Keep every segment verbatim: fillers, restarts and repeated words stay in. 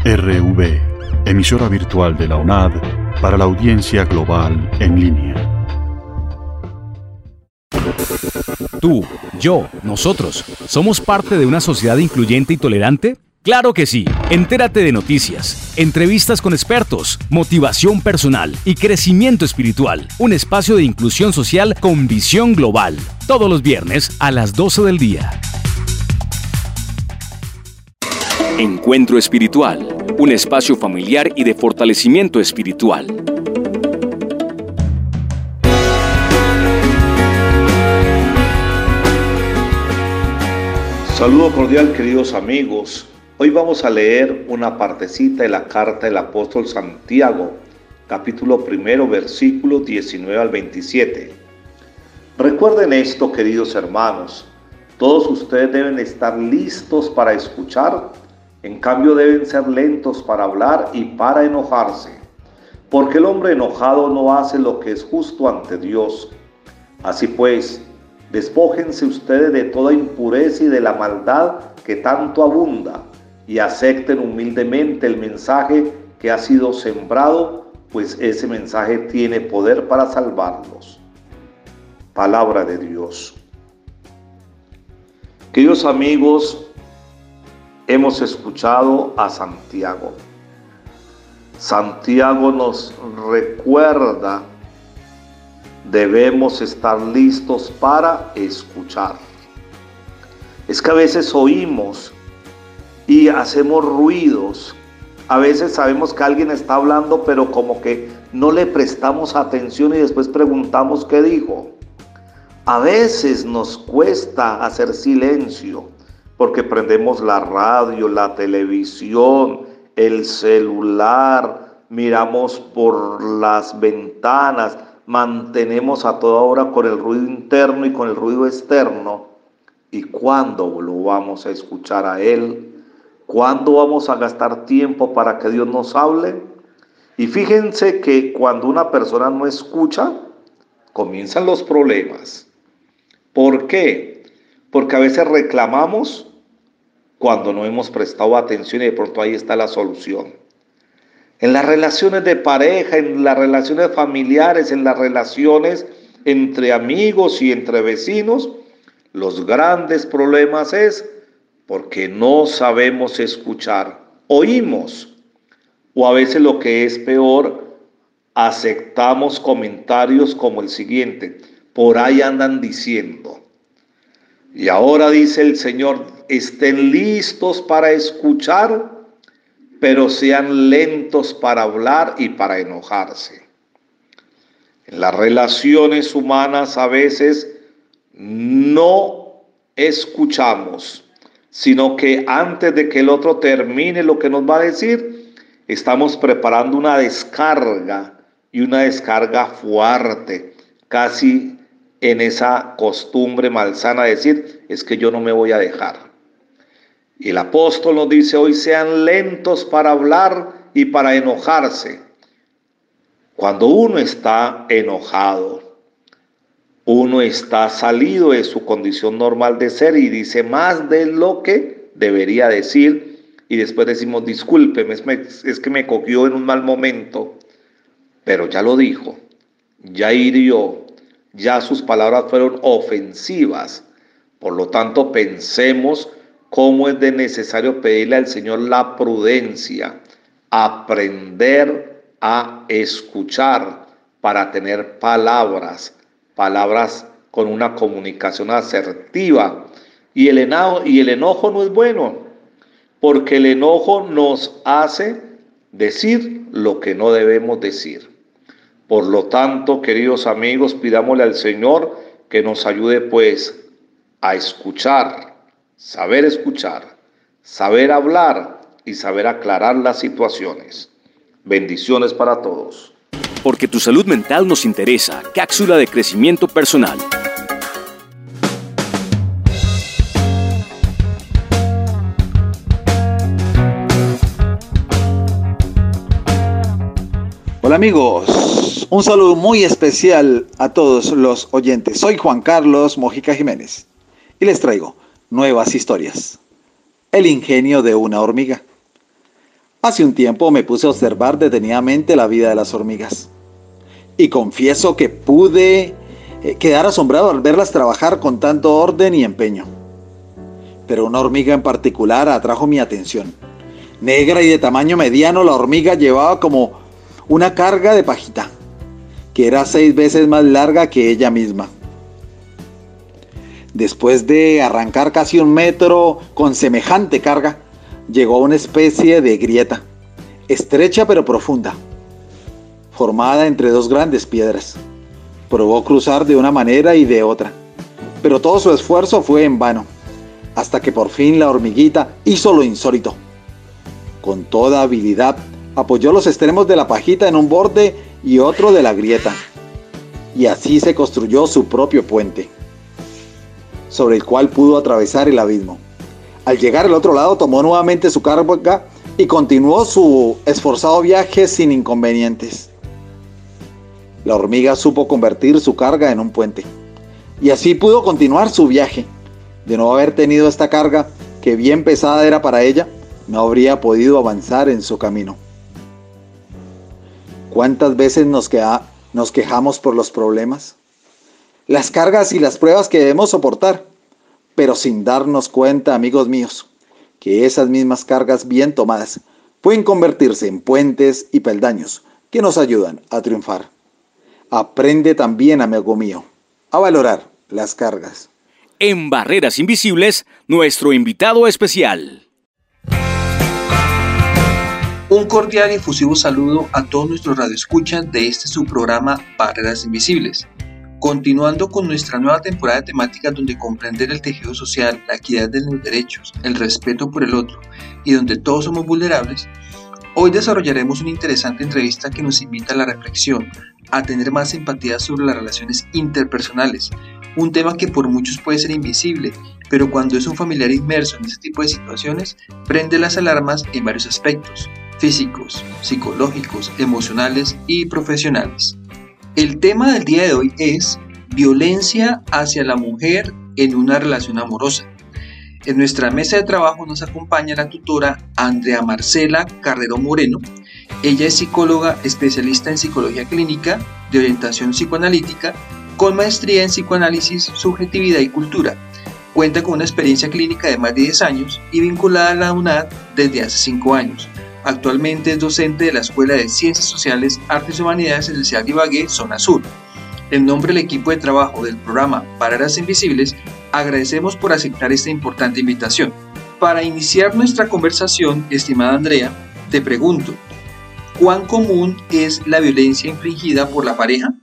R V, emisora virtual de la U N A D para la audiencia global en línea. Tú, yo, nosotros, ¿somos parte de una sociedad incluyente y tolerante? ¡Claro que sí! Entérate de noticias, entrevistas con expertos, motivación personal y crecimiento espiritual. Un espacio de inclusión social con visión global. Todos los viernes a las doce del día. Encuentro Espiritual. Un espacio familiar y de fortalecimiento espiritual. Saludo cordial, queridos amigos. Hoy vamos a leer una partecita de la carta del apóstol Santiago, capítulo primero, versículos diecinueve al veintisiete. Recuerden esto, queridos hermanos, todos ustedes deben estar listos para escuchar, en cambio deben ser lentos para hablar y para enojarse, porque el hombre enojado no hace lo que es justo ante Dios. Así pues, despójense ustedes de toda impureza y de la maldad que tanto abunda, y acepten humildemente el mensaje que ha sido sembrado, pues ese mensaje tiene poder para salvarlos. Palabra de Dios. Queridos amigos, hemos escuchado a Santiago. Santiago nos recuerda, debemos estar listos para escuchar. Es que a veces oímos y hacemos ruidos. A veces sabemos que alguien está hablando, pero como que no le prestamos atención y después preguntamos qué dijo. A veces nos cuesta hacer silencio porque prendemos la radio, la televisión, el celular, miramos por las ventanas, mantenemos a toda hora con el ruido interno y con el ruido externo. ¿Y cuándo lo vamos a escuchar a Él? ¿Cuándo vamos a gastar tiempo para que Dios nos hable? Y fíjense que cuando una persona no escucha, comienzan los problemas. ¿Por qué? Porque a veces reclamamos cuando no hemos prestado atención y de pronto ahí está la solución. En las relaciones de pareja, en las relaciones familiares, en las relaciones entre amigos y entre vecinos, los grandes problemas es porque no sabemos escuchar, oímos, o a veces lo que es peor, aceptamos comentarios como el siguiente: por ahí andan diciendo. Y ahora dice el Señor, estén listos para escuchar, pero sean lentos para hablar y para enojarse. En las relaciones humanas a veces no escuchamos, sino que antes de que el otro termine lo que nos va a decir, estamos preparando una descarga y una descarga fuerte, casi en esa costumbre malsana de decir, es que yo no me voy a dejar. Y el apóstol nos dice hoy, sean lentos para hablar y para enojarse. Cuando uno está enojado, uno está salido de su condición normal de ser y dice más de lo que debería decir, y después decimos, discúlpeme, es, es que me cogió en un mal momento, pero ya lo dijo, ya hirió, ya sus palabras fueron ofensivas. Por lo tanto, pensemos cómo es de necesario pedirle al Señor la prudencia, aprender a escuchar para tener palabras, palabras con una comunicación asertiva. Y el enojo, y el enojo no es bueno, porque el enojo nos hace decir lo que no debemos decir. Por lo tanto, queridos amigos, pidámosle al Señor que nos ayude pues a escuchar, saber escuchar, saber hablar y saber aclarar las situaciones. Bendiciones para todos. Porque tu salud mental nos interesa. Cápsula de crecimiento personal. Hola amigos, un saludo muy especial a todos los oyentes. Soy Juan Carlos Mojica Jiménez y les traigo nuevas historias. El ingenio de una hormiga. Hace un tiempo me puse a observar detenidamente la vida de las hormigas. Y confieso que pude eh, quedar asombrado al verlas trabajar con tanto orden y empeño. Pero una hormiga en particular atrajo mi atención. Negra y de tamaño mediano, la hormiga llevaba como una carga de pajita, que era seis veces más larga que ella misma. Después de arrancar casi un metro con semejante carga, llegó a una especie de grieta, estrecha pero profunda, formada entre dos grandes piedras. Probó cruzar de una manera y de otra, pero todo su esfuerzo fue en vano, hasta que por fin la hormiguita hizo lo insólito. Con toda habilidad, apoyó los extremos de la pajita en un borde y otro de la grieta, y así se construyó su propio puente, sobre el cual pudo atravesar el abismo. Al llegar al otro lado, tomó nuevamente su carga y continuó su esforzado viaje sin inconvenientes. La hormiga supo convertir su carga en un puente, y así pudo continuar su viaje. De no haber tenido esta carga, que bien pesada era para ella, no habría podido avanzar en su camino. ¿Cuántas veces nos, queda, nos quejamos por los problemas, las cargas y las pruebas que debemos soportar, pero sin darnos cuenta, amigos míos, que esas mismas cargas bien tomadas pueden convertirse en puentes y peldaños que nos ayudan a triunfar? Aprende también, amigo mío, a valorar las cargas. En Barreras Invisibles, nuestro invitado especial. Un cordial y efusivo saludo a todos nuestros radioescuchas de este su programa Barreras Invisibles. Continuando con nuestra nueva temporada de temáticas donde comprender el tejido social, la equidad de los derechos, el respeto por el otro y donde todos somos vulnerables, hoy desarrollaremos una interesante entrevista que nos invita a la reflexión, a tener más empatía sobre las relaciones interpersonales, un tema que por muchos puede ser invisible, pero cuando es un familiar inmerso en este tipo de situaciones, prende las alarmas en varios aspectos, físicos, psicológicos, emocionales y profesionales. El tema del día de hoy es violencia hacia la mujer en una relación amorosa. En nuestra mesa de trabajo nos acompaña la tutora Andrea Marcela Carrero Moreno. Ella es psicóloga especialista en psicología clínica de orientación psicoanalítica con maestría en psicoanálisis, subjetividad y cultura. Cuenta con una experiencia clínica de más de diez años y vinculada a la UNAD desde hace cinco años. Actualmente es docente de la Escuela de Ciencias Sociales, Artes y Humanidades en el C E A de Ibagué, Zona Sur. En nombre del equipo de trabajo del programa Barreras Invisibles, agradecemos por aceptar esta importante invitación. Para iniciar nuestra conversación, estimada Andrea, te pregunto, ¿cuán común es la violencia infligida por la pareja?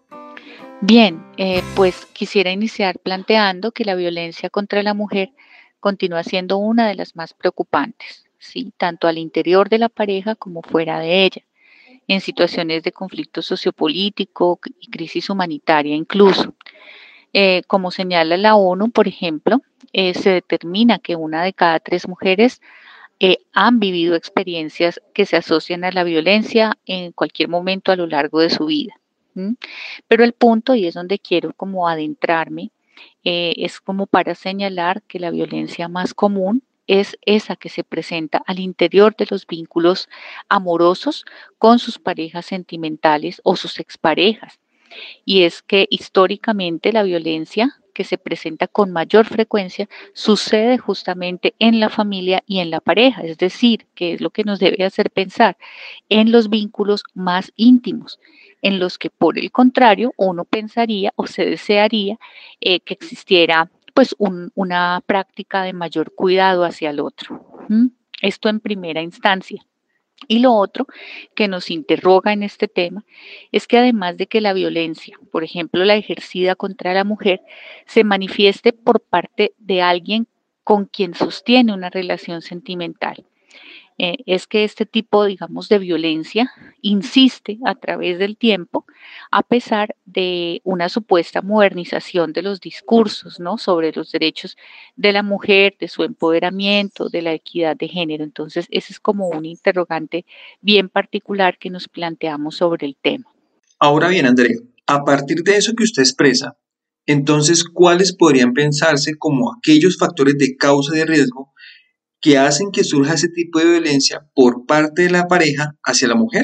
Bien, eh, pues quisiera iniciar planteando que la violencia contra la mujer continúa siendo una de las más preocupantes, ¿sí? Tanto al interior de la pareja como fuera de ella, en situaciones de conflicto sociopolítico y crisis humanitaria incluso. Eh, como señala la ONU, por ejemplo, eh, se determina que una de cada tres mujeres eh, han vivido experiencias que se asocian a la violencia en cualquier momento a lo largo de su vida. ¿Mm? Pero el punto, y es donde quiero como adentrarme, eh, es como para señalar que la violencia más común es esa que se presenta al interior de los vínculos amorosos con sus parejas sentimentales o sus exparejas. Y es que históricamente la violencia que se presenta con mayor frecuencia sucede justamente en la familia y en la pareja, es decir, que es lo que nos debe hacer pensar en los vínculos más íntimos, en los que por el contrario uno pensaría o se desearía eh, que existiera pues un, una práctica de mayor cuidado hacia el otro. ¿Mm? Esto en primera instancia. Y lo otro que nos interroga en este tema es que además de que la violencia, por ejemplo, la ejercida contra la mujer, se manifieste por parte de alguien con quien sostiene una relación sentimental, eh, es que este tipo, digamos, de violencia insiste a través del tiempo, a pesar de una supuesta modernización de los discursos, ¿no?, sobre los derechos de la mujer, de su empoderamiento, de la equidad de género. Entonces, ese es como un interrogante bien particular que nos planteamos sobre el tema. Ahora bien, Andrea, a partir de eso que usted expresa, entonces, ¿cuáles podrían pensarse como aquellos factores de causa y de riesgo que hacen que surja ese tipo de violencia por parte de la pareja hacia la mujer?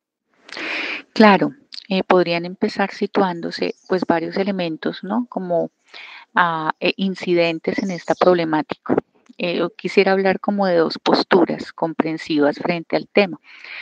Claro, eh, podrían empezar situándose pues varios elementos, ¿no? Como ah, eh, incidentes en esta problemática. Eh, yo quisiera hablar como de dos posturas comprensivas frente al tema.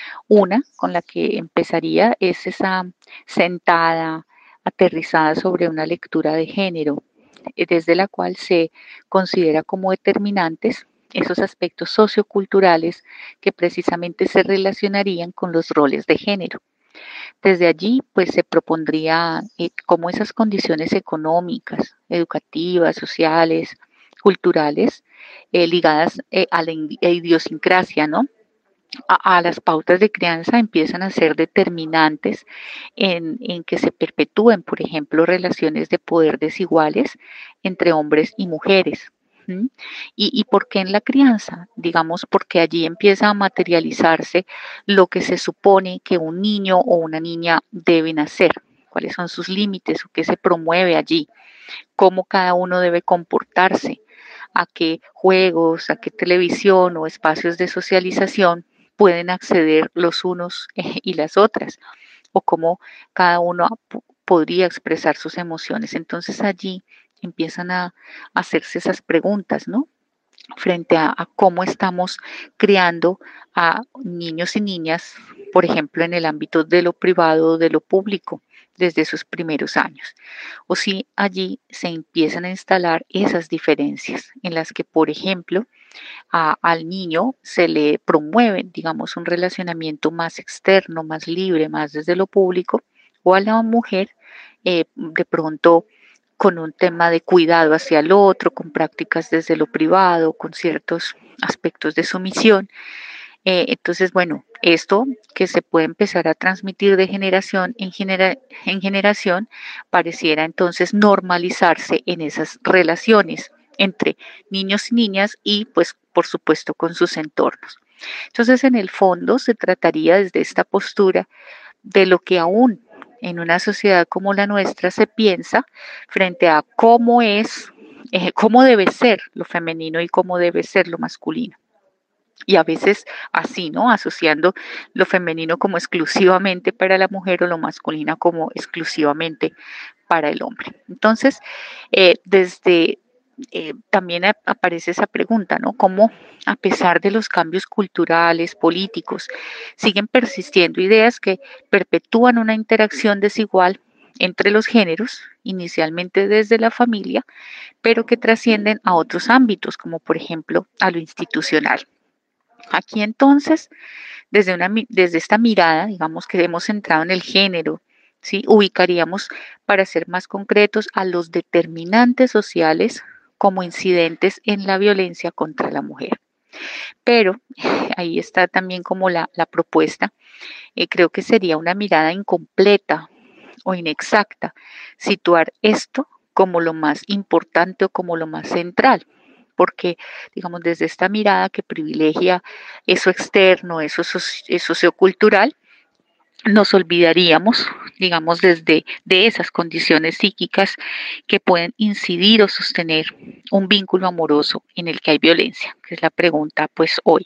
Una con la que empezaría es esa sentada, aterrizada sobre una lectura de género, eh, desde la cual se considera como determinantes esos aspectos socioculturales que precisamente se relacionarían con los roles de género. Desde allí, pues se propondría eh, cómo esas condiciones económicas, educativas, sociales, culturales, eh, ligadas eh, a la idiosincrasia, ¿no? A, a, las pautas de crianza empiezan a ser determinantes en, en que se perpetúen, por ejemplo, relaciones de poder desiguales entre hombres y mujeres. ¿Mm? ¿Y, ¿Y por qué en la crianza? Digamos, porque allí empieza a materializarse lo que se supone que un niño o una niña deben hacer, cuáles son sus límites o qué se promueve allí, cómo cada uno debe comportarse, a qué juegos, a qué televisión o espacios de socialización pueden acceder los unos eh, y las otras, o cómo cada uno podría expresar sus emociones. Entonces allí empiezan a hacerse esas preguntas, ¿no? Frente a, a cómo estamos criando a niños y niñas, por ejemplo, en el ámbito de lo privado o de lo público, desde sus primeros años. O si allí se empiezan a instalar esas diferencias en las que, por ejemplo, a, al niño se le promueve, digamos, un relacionamiento más externo, más libre, más desde lo público, o a la mujer eh, de pronto con un tema de cuidado hacia el otro, con prácticas desde lo privado, con ciertos aspectos de sumisión. Eh, entonces, bueno, esto que se puede empezar a transmitir de generación en, genera en generación, pareciera entonces normalizarse en esas relaciones entre niños y niñas y, pues, por supuesto, con sus entornos. Entonces, en el fondo, se trataría desde esta postura de lo que aún en una sociedad como la nuestra se piensa frente a cómo es, eh, cómo debe ser lo femenino y cómo debe ser lo masculino. Y a veces así, ¿no? Asociando lo femenino como exclusivamente para la mujer o lo masculino como exclusivamente para el hombre. Entonces, eh, desde eh, también a, aparece esa pregunta, ¿no? ¿Cómo a pesar de los cambios culturales, políticos, siguen persistiendo ideas que perpetúan una interacción desigual entre los géneros, inicialmente desde la familia, pero que trascienden a otros ámbitos, como por ejemplo a lo institucional? Aquí entonces, desde, una, desde esta mirada, digamos que hemos centrado en el género, ¿sí? Ubicaríamos, para ser más concretos, a los determinantes sociales como incidentes en la violencia contra la mujer. Pero ahí está también como la, la propuesta. Eh, creo que sería una mirada incompleta o inexacta situar esto como lo más importante o como lo más central, porque, digamos, desde esta mirada que privilegia eso externo, eso, eso sociocultural, nos olvidaríamos, digamos, desde de esas condiciones psíquicas que pueden incidir o sostener un vínculo amoroso en el que hay violencia, que es la pregunta, pues, hoy.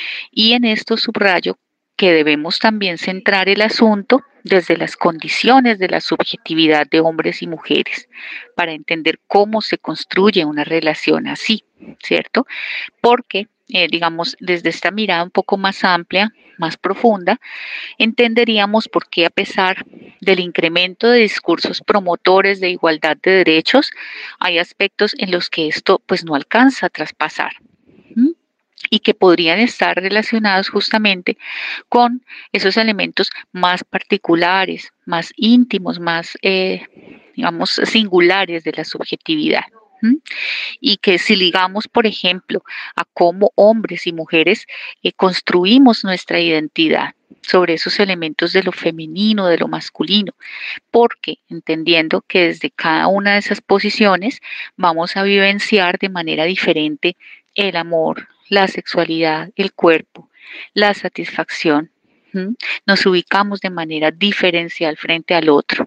Y en esto subrayo que debemos también centrar el asunto desde las condiciones de la subjetividad de hombres y mujeres, para entender cómo se construye una relación así, ¿cierto? Porque, eh, digamos, desde esta mirada un poco más amplia, más profunda, entenderíamos por qué, a pesar del incremento de discursos promotores de igualdad de derechos, hay aspectos en los que esto pues no alcanza a traspasar. ¿Mm? Y que podrían estar relacionados justamente con esos elementos más particulares, más íntimos, más, eh, digamos, singulares de la subjetividad. ¿Mm? Y que si ligamos, por ejemplo, a cómo hombres y mujeres eh, construimos nuestra identidad sobre esos elementos de lo femenino, de lo masculino, porque entendiendo que desde cada una de esas posiciones vamos a vivenciar de manera diferente el amor, la sexualidad, el cuerpo, la satisfacción. ¿Mm? Nos ubicamos de manera diferencial frente al otro.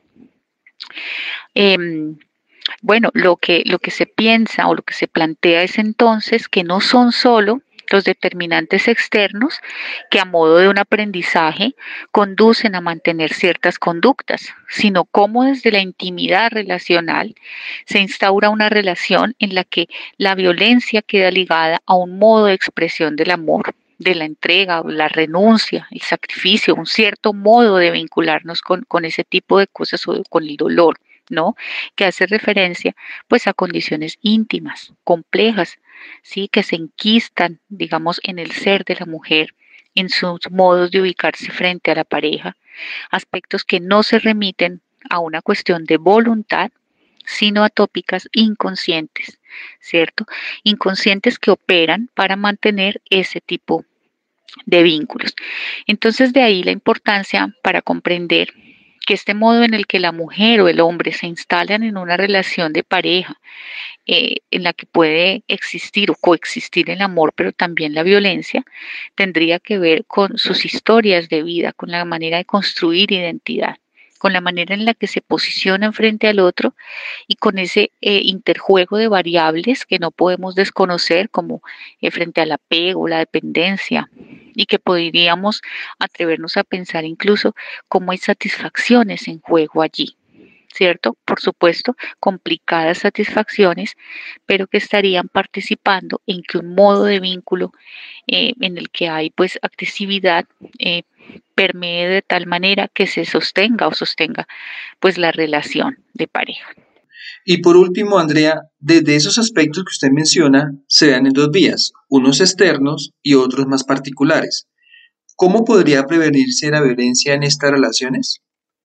Eh, bueno, lo que, lo que se piensa o lo que se plantea es entonces que no son solo los determinantes externos que a modo de un aprendizaje conducen a mantener ciertas conductas, sino cómo desde la intimidad relacional se instaura una relación en la que la violencia queda ligada a un modo de expresión del amor, de la entrega, la renuncia, el sacrificio, un cierto modo de vincularnos con, con ese tipo de cosas o con el dolor, ¿no? Que hace referencia pues a condiciones íntimas, complejas, ¿sí? Que se enquistan, digamos, en el ser de la mujer, en sus modos de ubicarse frente a la pareja, aspectos que no se remiten a una cuestión de voluntad, sino a tópicas inconscientes, ¿cierto? Inconscientes que operan para mantener ese tipo de vínculos. Entonces, de ahí la importancia para comprender que este modo en el que la mujer o el hombre se instalan en una relación de pareja, eh, en la que puede existir o coexistir el amor, pero también la violencia, tendría que ver con sus historias de vida, con la manera de construir identidad, con la manera en la que se posicionan frente al otro y con ese eh, interjuego de variables que no podemos desconocer, como eh, frente al apego, la dependencia, y que podríamos atrevernos a pensar incluso cómo hay satisfacciones en juego allí, ¿cierto? Por supuesto, complicadas satisfacciones, pero que estarían participando en que un modo de vínculo eh, en el que hay pues agresividad eh, permee de tal manera que se sostenga o sostenga pues la relación de pareja. Y por último, Andrea, desde esos aspectos que usted menciona, se dan en dos vías, unos externos y otros más particulares. ¿Cómo podría prevenirse la violencia en estas relaciones?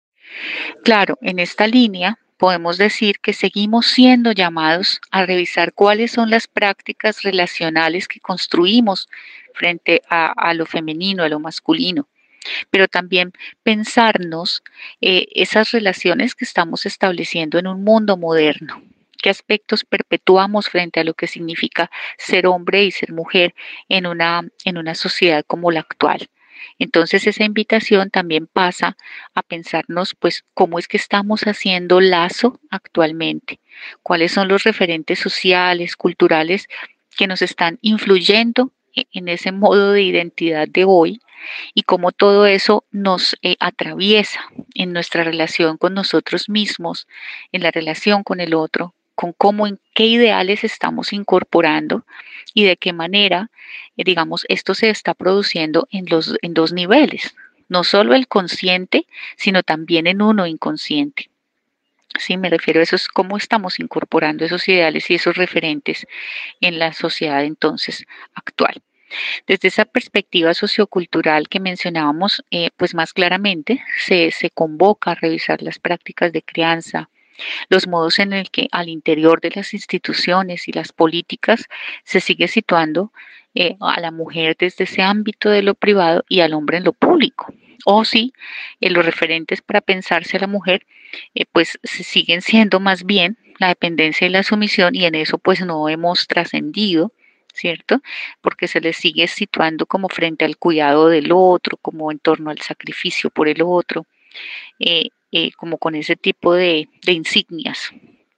Claro, en esta línea podemos decir que seguimos siendo llamados a revisar cuáles son las prácticas relacionales que construimos frente a, a lo femenino, a lo masculino, pero también pensarnos eh, esas relaciones que estamos estableciendo en un mundo moderno. ¿Qué aspectos perpetuamos frente a lo que significa ser hombre y ser mujer en una, en una sociedad como la actual? Entonces esa invitación también pasa a pensarnos pues cómo es que estamos haciendo lazo actualmente, cuáles son los referentes sociales, culturales que nos están influyendo en ese modo de identidad de hoy y cómo todo eso nos eh, atraviesa en nuestra relación con nosotros mismos, en la relación con el otro, con cómo, en qué ideales estamos incorporando y de qué manera, eh, digamos, esto se está produciendo en, los, en dos niveles, no solo el consciente, sino también en uno inconsciente. Sí, me refiero a eso, es cómo estamos incorporando esos ideales y esos referentes en la sociedad entonces actual. Desde esa perspectiva sociocultural que mencionábamos, eh, pues más claramente se, se convoca a revisar las prácticas de crianza, los modos en el que al interior de las instituciones y las políticas se sigue situando eh, a la mujer desde ese ámbito de lo privado y al hombre en lo público. O sí, eh, los referentes para pensarse a la mujer, eh, pues se siguen siendo más bien la dependencia y la sumisión, y en eso pues no hemos trascendido, ¿cierto? Porque se les sigue situando como frente al cuidado del otro, como en torno al sacrificio por el otro, eh, eh, como con ese tipo de, de insignias.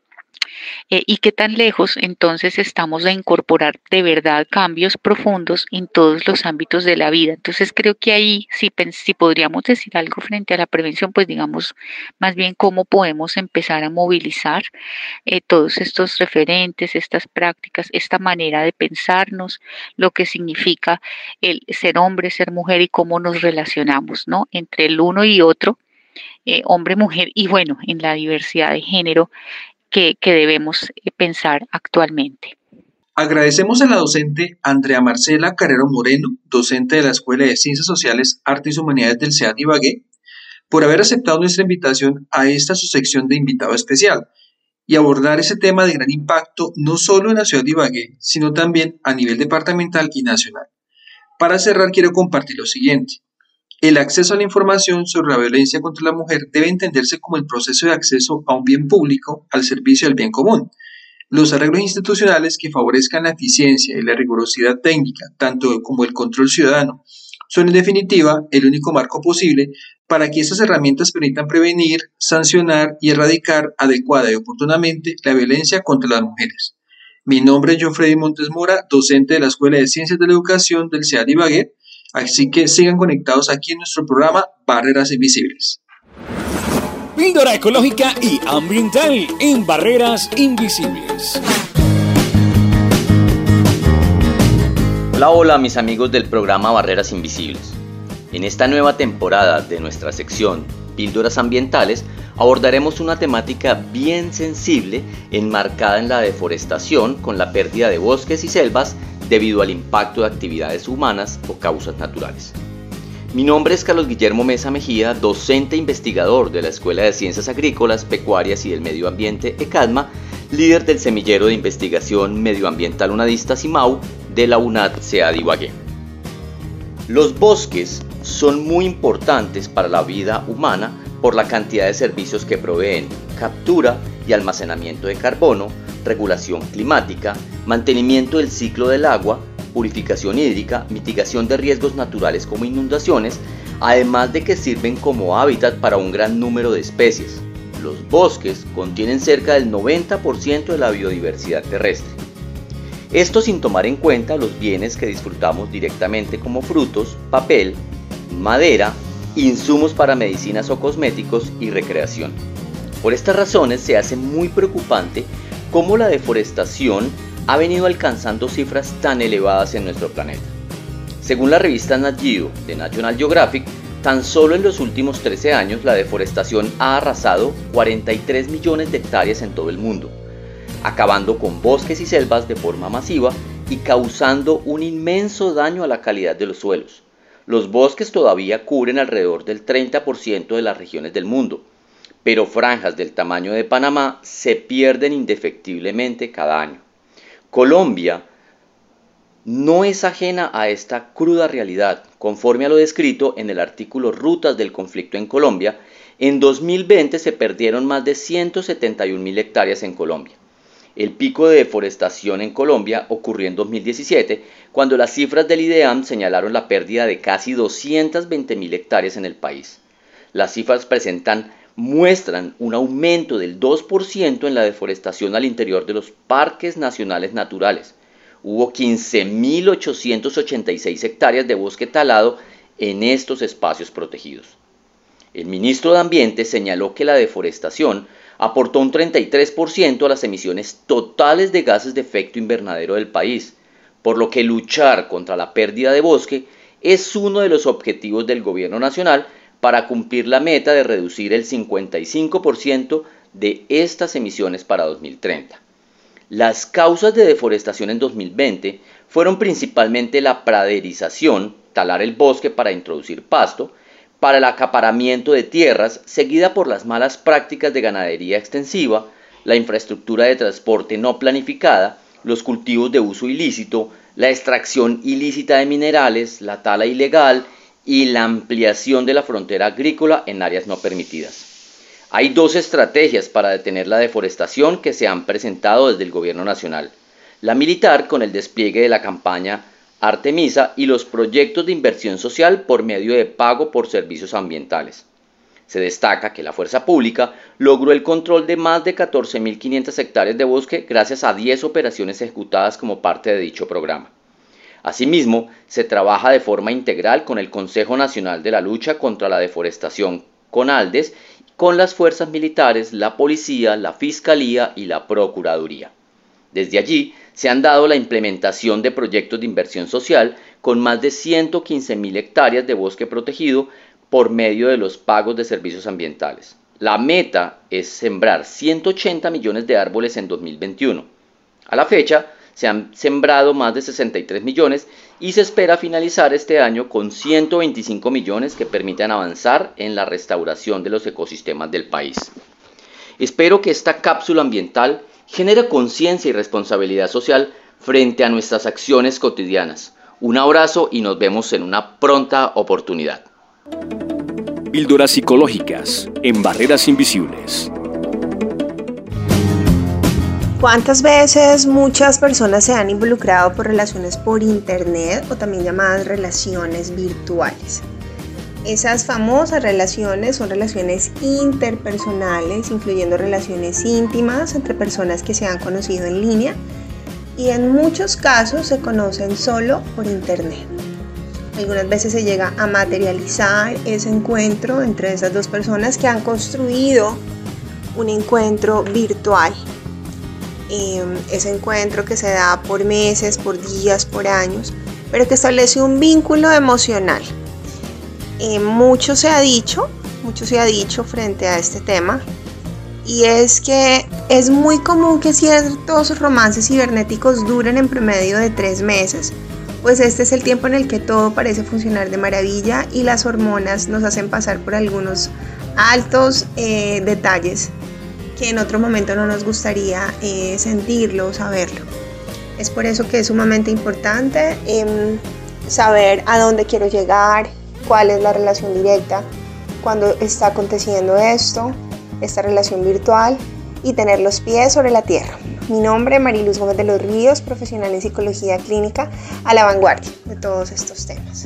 Eh, y qué tan lejos entonces estamos de incorporar de verdad cambios profundos en todos los ámbitos de la vida. Entonces creo que ahí, si, si podríamos decir algo frente a la prevención, pues digamos más bien cómo podemos empezar a movilizar eh, todos estos referentes, estas prácticas, esta manera de pensarnos, lo que significa el ser hombre, ser mujer y cómo nos relacionamos, ¿no? Entre el uno y otro, eh, hombre, mujer y bueno, en la diversidad de género Que, que debemos pensar actualmente. Agradecemos a la docente Andrea Marcela Carrero Moreno, docente de la Escuela de Ciencias Sociales, Artes y Humanidades del C E A D Ibagué, por haber aceptado nuestra invitación a esta su sección de invitado especial y abordar ese tema de gran impacto no solo en la ciudad de Ibagué, sino también a nivel departamental y nacional. Para cerrar, quiero compartir lo siguiente. El acceso a la información sobre la violencia contra la mujer debe entenderse como el proceso de acceso a un bien público al servicio del bien común. Los arreglos institucionales que favorezcan la eficiencia y la rigurosidad técnica, tanto como el control ciudadano, son en definitiva el único marco posible para que estas herramientas permitan prevenir, sancionar y erradicar adecuada y oportunamente la violencia contra las mujeres. Mi nombre es John Freddy Montes Mora, docente de la Escuela de Ciencias de la Educación del C E A de Ibagué, así que sigan conectados aquí en nuestro programa Barreras Invisibles. Píldora ecológica y ambiental en Barreras Invisibles. Hola, hola mis amigos del programa Barreras Invisibles. En esta nueva temporada de nuestra sección Píldoras Ambientales abordaremos una temática bien sensible enmarcada en la deforestación con la pérdida de bosques y selvas debido al impacto de actividades humanas o causas naturales. Mi nombre es Carlos Guillermo Mesa Mejía, docente e investigador de la Escuela de Ciencias Agrícolas, Pecuarias y del Medio Ambiente ECADMA, líder del semillero de investigación medioambiental unadista CIMAU de la UNAD C E A de Ibagué. Los bosques son muy importantes para la vida humana por la cantidad de servicios que proveen: captura y almacenamiento de carbono, regulación climática, mantenimiento del ciclo del agua, purificación hídrica, mitigación de riesgos naturales como inundaciones, además de que sirven como hábitat para un gran número de especies. Los bosques contienen cerca del noventa por ciento de la biodiversidad terrestre. Esto sin tomar en cuenta los bienes que disfrutamos directamente como frutos, papel, madera, insumos para medicinas o cosméticos y recreación. Por estas razones se hace muy preocupante cómo la deforestación ha venido alcanzando cifras tan elevadas en nuestro planeta. Según la revista Nat Geo de National Geographic, tan solo en los últimos trece años la deforestación ha arrasado cuarenta y tres millones de hectáreas en todo el mundo, acabando con bosques y selvas de forma masiva y causando un inmenso daño a la calidad de los suelos. Los bosques todavía cubren alrededor del treinta por ciento de las regiones del mundo, pero franjas del tamaño de Panamá se pierden indefectiblemente cada año. Colombia no es ajena a esta cruda realidad. Conforme a lo descrito en el artículo Rutas del conflicto en Colombia, en dos mil veinte se perdieron más de ciento setenta y un mil hectáreas en Colombia. El pico de deforestación en Colombia ocurrió en dos mil diecisiete, cuando las cifras del IDEAM señalaron la pérdida de casi doscientas veinte mil hectáreas en el país. Las cifras presentan, muestran un aumento del dos por ciento en la deforestación al interior de los parques nacionales naturales. Hubo quince mil ochocientas ochenta y seis hectáreas de bosque talado en estos espacios protegidos. El ministro de Ambiente señaló que la deforestación aportó un treinta y tres por ciento a las emisiones totales de gases de efecto invernadero del país, por lo que luchar contra la pérdida de bosque es uno de los objetivos del gobierno nacional para cumplir la meta de reducir el cincuenta y cinco por ciento de estas emisiones para dos mil treinta. Las causas de deforestación en dos mil veinte fueron principalmente la praderización, talar el bosque para introducir pasto, para el acaparamiento de tierras, seguida por las malas prácticas de ganadería extensiva, la infraestructura de transporte no planificada, los cultivos de uso ilícito, la extracción ilícita de minerales, la tala ilegal y la ampliación de la frontera agrícola en áreas no permitidas. Hay dos estrategias para detener la deforestación que se han presentado desde el gobierno nacional: la militar, con el despliegue de la campaña Artemisa, y los proyectos de inversión social por medio de pago por servicios ambientales. Se destaca que la fuerza pública logró el control de más de catorce mil quinientas hectáreas de bosque gracias a diez operaciones ejecutadas como parte de dicho programa. Asimismo, se trabaja de forma integral con el Consejo Nacional de la Lucha contra la Deforestación, CONALDES, con las fuerzas militares, la policía, la fiscalía y la procuraduría. Desde allí se han dado la implementación de proyectos de inversión social con más de ciento quince mil hectáreas de bosque protegido por medio de los pagos de servicios ambientales. La meta es sembrar ciento ochenta millones de árboles en dos mil veintiuno. A la fecha se han sembrado más de sesenta y tres millones y se espera finalizar este año con ciento veinticinco millones que permitan avanzar en la restauración de los ecosistemas del país. Espero que esta cápsula ambiental genere conciencia y responsabilidad social frente a nuestras acciones cotidianas. Un abrazo y nos vemos en una pronta oportunidad. Píldoras psicológicas en Barreras Invisibles. ¿Cuántas veces muchas personas se han involucrado por relaciones por internet o también llamadas relaciones virtuales? Esas famosas relaciones son relaciones interpersonales, incluyendo relaciones íntimas entre personas que se han conocido en línea, y en muchos casos se conocen solo por internet. Algunas veces se llega a materializar ese encuentro entre esas dos personas que han construido un encuentro virtual. Eh, ese encuentro que se da por meses, por días, por años, pero que establece un vínculo emocional. Eh, mucho se ha dicho, mucho se ha dicho frente a este tema, y es que es muy común que ciertos romances cibernéticos duren en promedio de tres meses, pues este es el tiempo en el que todo parece funcionar de maravilla y las hormonas nos hacen pasar por algunos altos eh, detalles que en otro momento no nos gustaría eh, sentirlo o saberlo. Es por eso que es sumamente importante eh, saber a dónde quiero llegar, cuál es la relación directa cuando está aconteciendo esto, esta relación virtual, y tener los pies sobre la tierra. Mi nombre es Mariluz Gómez de los Ríos, profesional en psicología clínica, a la vanguardia de todos estos temas.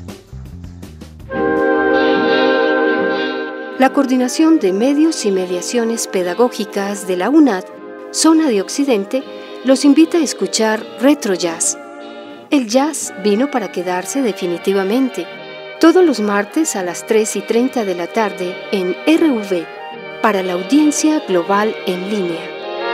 La Coordinación de Medios y Mediaciones Pedagógicas de la UNAD, Zona de Occidente, los invita a escuchar Retro Jazz. El jazz vino para quedarse definitivamente, todos los martes a las tres y treinta de la tarde en R V, para la audiencia global en línea.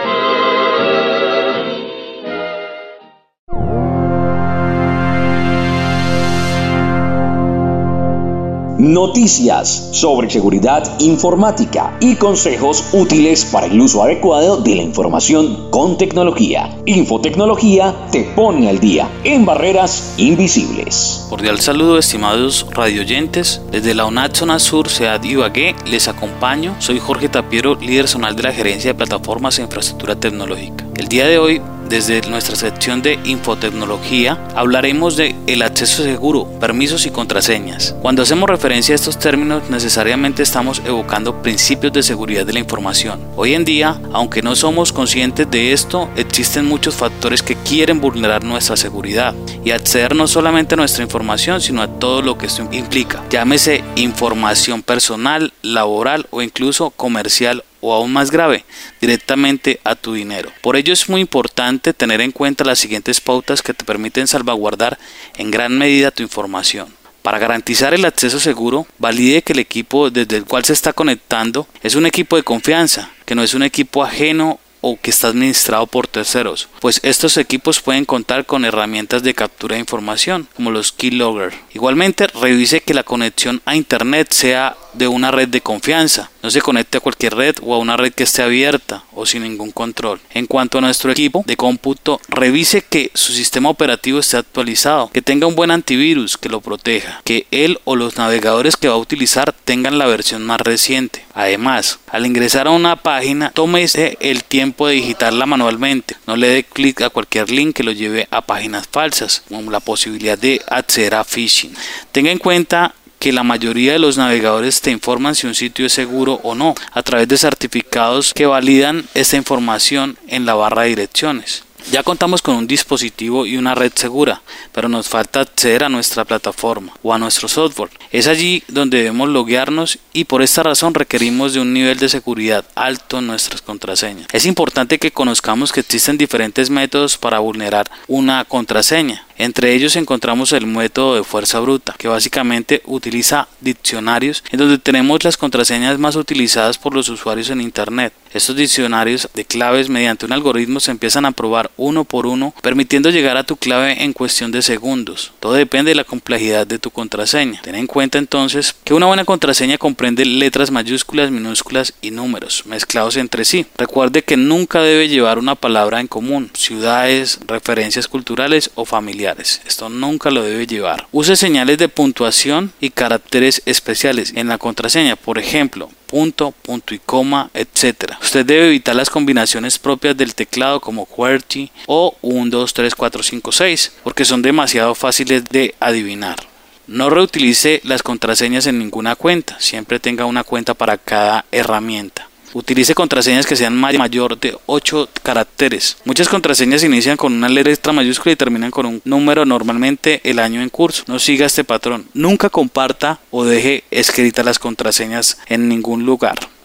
Noticias sobre seguridad informática y consejos útiles para el uso adecuado de la información con tecnología. Infotecnología te pone al día en Barreras Invisibles. Cordial saludo, estimados radioyentes. Desde la UNAD Zona Sur, Ciudad Ibagué, les acompaño. Soy Jorge Tapiero, líder zonal de la Gerencia de Plataformas e Infraestructura Tecnológica. El día de hoy, desde nuestra sección de infotecnología, hablaremos de el acceso seguro, permisos y contraseñas. Cuando hacemos referencia a estos términos, necesariamente estamos evocando principios de seguridad de la información. Hoy en día, aunque no somos conscientes de esto, existen muchos factores que quieren vulnerar nuestra seguridad y acceder no solamente a nuestra información, sino a todo lo que esto implica. Llámese información personal, laboral o incluso comercial, o aún más grave, directamente a tu dinero. Por ello es muy importante tener en cuenta las siguientes pautas que te permiten salvaguardar en gran medida tu información. Para garantizar el acceso seguro, valide que el equipo desde el cual se está conectando es un equipo de confianza, que no es un equipo ajeno o que está administrado por terceros, pues estos equipos pueden contar con herramientas de captura de información, como los keylogger. Igualmente, revise que la conexión a internet sea de una red de confianza, no se conecte a cualquier red o a una red que esté abierta o sin ningún control. En cuanto a nuestro equipo de cómputo, revise que su sistema operativo esté actualizado, que tenga un buen antivirus que lo proteja, que él o los navegadores que va a utilizar tengan la versión más reciente. Además, al ingresar a una página, tómese el tiempo de digitarla manualmente, no le dé clic a cualquier link que lo lleve a páginas falsas, con la posibilidad de acceder a phishing. Tenga en cuenta que la mayoría de los navegadores te informan si un sitio es seguro o no, a través de certificados que validan esta información en la barra de direcciones. Ya contamos con un dispositivo y una red segura, pero nos falta acceder a nuestra plataforma o a nuestro software. Es allí donde debemos loguearnos y por esta razón requerimos de un nivel de seguridad alto en nuestras contraseñas. Es importante que conozcamos que existen diferentes métodos para vulnerar una contraseña. Entre ellos encontramos el método de fuerza bruta, que básicamente utiliza diccionarios en donde tenemos las contraseñas más utilizadas por los usuarios en internet. Estos diccionarios de claves mediante un algoritmo se empiezan a probar uno por uno, permitiendo llegar a tu clave en cuestión de segundos. Todo depende de la complejidad de tu contraseña. Ten en cuenta entonces que una buena contraseña comprende letras mayúsculas, minúsculas y números mezclados entre sí. Recuerde que nunca debe llevar una palabra en común, ciudades, referencias culturales o familiares. Esto nunca lo debe llevar. Use señales de puntuación y caracteres especiales en la contraseña, por ejemplo, punto, punto y coma, etcétera. Usted debe evitar las combinaciones propias del teclado como QWERTY o uno, dos, tres, cuatro, cinco, seis, porque son demasiado fáciles de adivinar. No reutilice las contraseñas en ninguna cuenta, siempre tenga una cuenta para cada herramienta. Utilice contraseñas que sean mayor de ocho caracteres. Muchas contraseñas inician con una letra mayúscula y terminan con un número, normalmente el año en curso. No siga este patrón. Nunca comparta o deje escritas las contraseñas en ningún lugar.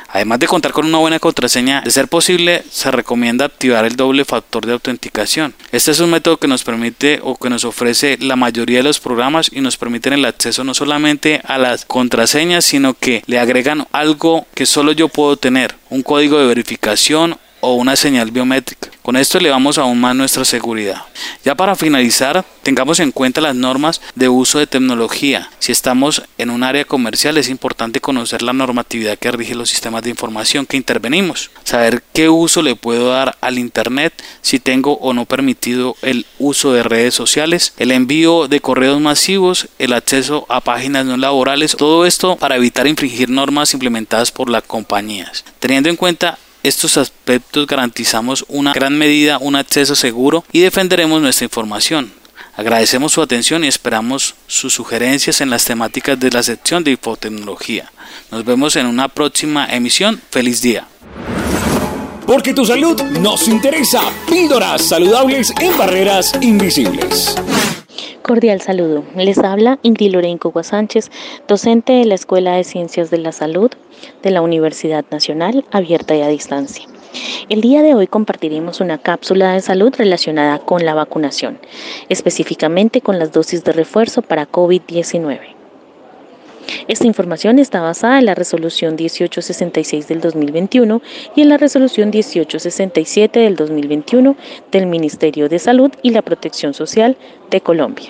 Además de contar con una buena contraseña, de ser posible, se recomienda activar el doble factor de autenticación. Este es un método que nos permite o que nos ofrece la mayoría de los programas y nos permiten el acceso no solamente a las contraseñas, sino que le agregan algo que solo yo puedo tener, un código de verificación o una señal biométrica. Con esto elevamos aún más nuestra seguridad. Ya para finalizar, tengamos en cuenta las normas de uso de tecnología. Si estamos en un área comercial, es importante conocer la normatividad que rige los sistemas de información que intervenimos. Saber qué uso le puedo dar al internet, si tengo o no permitido el uso de redes sociales, el envío de correos masivos, el acceso a páginas no laborales. Todo esto para evitar infringir normas implementadas por las compañías. Teniendo en cuenta estos aspectos, garantizamos una gran medida un acceso seguro y defenderemos nuestra información. Agradecemos su atención y esperamos sus sugerencias en las temáticas de la sección de infotecnología. Nos vemos en una próxima emisión. ¡Feliz día! Porque tu salud nos interesa. Píldoras saludables en barreras invisibles. Cordial saludo. Les habla Inti Lorraine Cogua Sánchez, docente de la Escuela de Ciencias de la Salud de la Universidad Nacional, abierta y a distancia. El día de hoy compartiremos una cápsula de salud relacionada con la vacunación, específicamente con las dosis de refuerzo para COVID diecinueve. Esta información está basada en la resolución dieciocho sesenta y seis del dos mil veintiuno y en la resolución dieciocho sesenta y siete del dos mil veintiuno del Ministerio de Salud y la Protección Social de Colombia.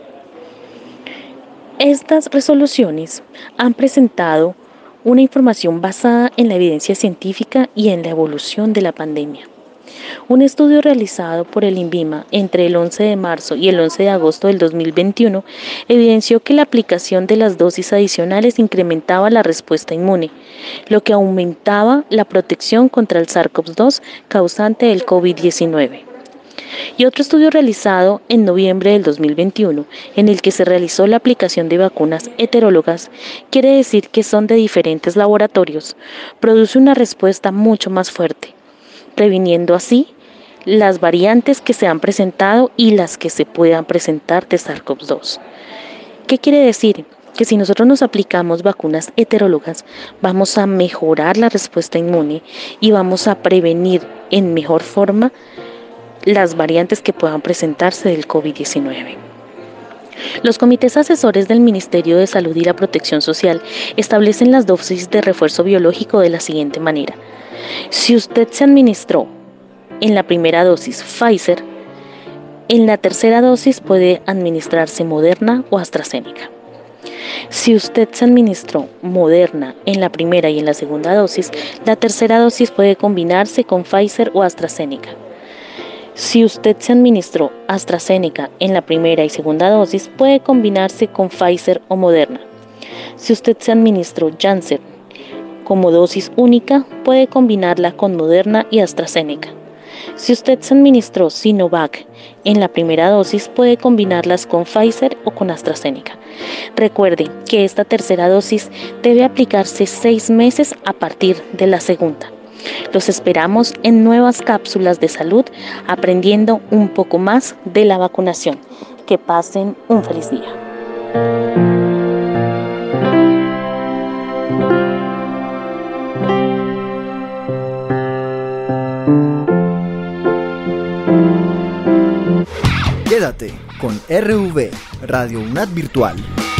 Estas resoluciones han presentado una información basada en la evidencia científica y en la evolución de la pandemia. Un estudio realizado por el INVIMA entre el once de marzo y el once de agosto del dos mil veintiuno evidenció que la aplicación de las dosis adicionales incrementaba la respuesta inmune, lo que aumentaba la protección contra el SARS-CoV dos causante del COVID diecinueve. Y otro estudio realizado en noviembre del dos mil veintiuno, en el que se realizó la aplicación de vacunas heterólogas, quiere decir que son de diferentes laboratorios, produce una respuesta mucho más fuerte, previniendo así las variantes que se han presentado y las que se puedan presentar de SARS-CoV dos. ¿Qué quiere decir? Que si nosotros nos aplicamos vacunas heterólogas, vamos a mejorar la respuesta inmune y vamos a prevenir en mejor forma las variantes que puedan presentarse del COVID diecinueve. Los comités asesores del Ministerio de Salud y la Protección Social establecen las dosis de refuerzo biológico de la siguiente manera. Si usted se administró en la primera dosis Pfizer, en la tercera dosis puede administrarse Moderna o AstraZeneca. Si usted se administró Moderna en la primera y en la segunda dosis, la tercera dosis puede combinarse con Pfizer o AstraZeneca. Si usted se administró AstraZeneca en la primera y segunda dosis, puede combinarse con Pfizer o Moderna. Si usted se administró Janssen como dosis única, puede combinarla con Moderna y AstraZeneca. Si usted se administró Sinovac en la primera dosis, puede combinarlas con Pfizer o con AstraZeneca. Recuerde que esta tercera dosis debe aplicarse seis meses a partir de la segunda. Los esperamos en nuevas cápsulas de salud, aprendiendo un poco más de la vacunación. Que pasen un feliz día. Quédate con R V, Radio UNAD Virtual.